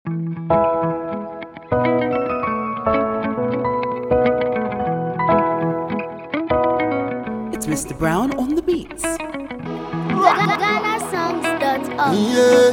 It's Mr. Brown on the beats. GhanaSongs.org. Yeah,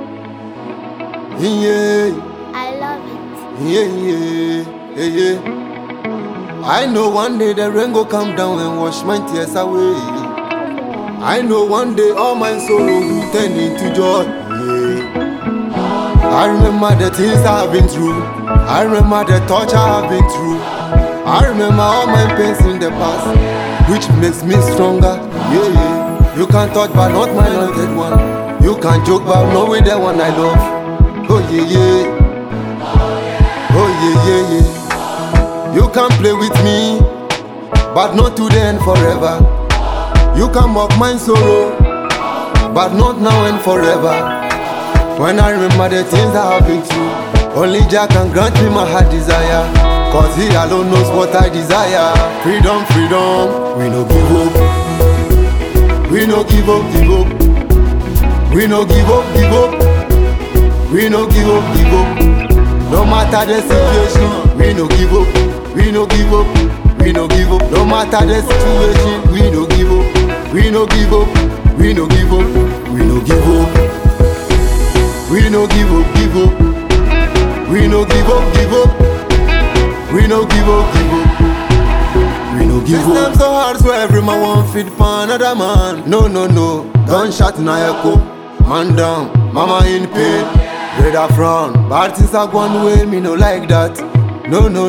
yeah, I love it. yeah. I know one day the rain go come down and wash my tears away. I know one day all my sorrow will turn into joy. Yeah. I remember the things I've been through. I remember the torture I've been through. I remember all my pains in the past, which makes me stronger. Yeah. You can touch but not my anointed one. You can joke but not with the one I love. Oh yeah. Oh yeah. You can play with me, but not today and forever. You can mock my sorrow, but not now and forever. When I remember the things I have been through, only Jah can grant me my heart desire. Cause He alone knows what I desire. Freedom, we no give up. We no give up. We no give up. We no give up. No matter the situation, we no give up. We no give up. No matter the situation, we no give up. We no give up. We no give up. We no give up. We no give up. We no give up. We no give up. We no give up. Systems so hard so every man want feed for another man. No. Gunshot in a echo. Man down, mama in pain. Brother frown. Bad things are one way, me no like that. No. The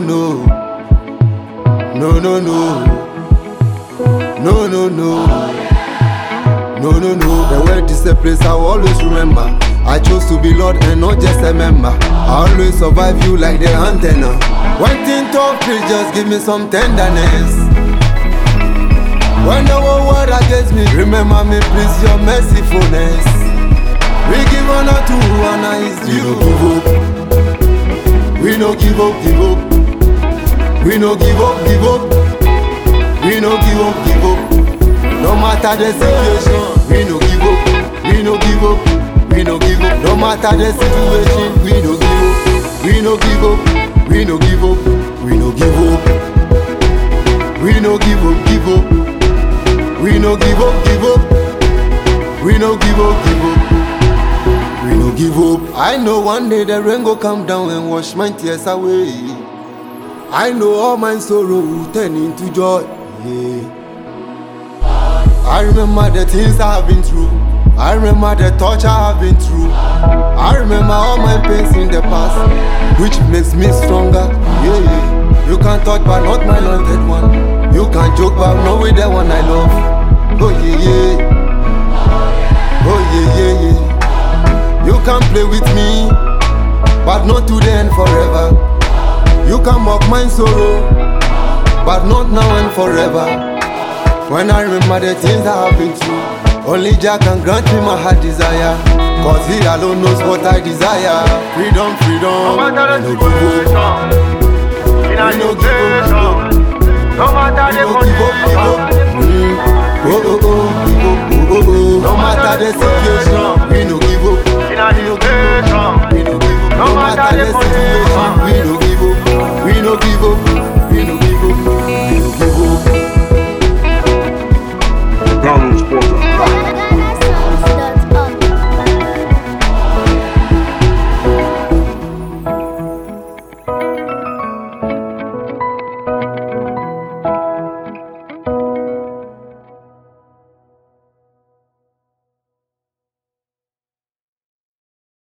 world is a place I will always remember. I chose to be Lord and not just a member. I always survive you like the antenna. When things tough, please just give me some tenderness. When the whole world against me, remember me please your mercifulness. We give honor to who honor is due. We no give up. We no give up. We no give up. No matter the situation, we no give up. We no give up. No matter the situation, we no give up. We no give up. We no give up. We no give up. We no give up. We no give up. We no give up. We no give up. I know one day the rain go come down and wash my tears away. I know all my sorrow will turn into joy. Yeah. I remember the things I have been through. I remember the torture I have been through. I remember all my pains in the past, which makes me stronger. Yeah. You can touch but not my anointed one. You can joke but not with the one I love. Oh yeah. You can play with me, but not today and forever. You can mock my sorrow, but not now and forever. When I remember the things I have been through, only Jah can grant me my heart desire. Cause He alone knows what I desire. Freedom. No matter the We no give up. no matter the No matter the situation, we no give up. in a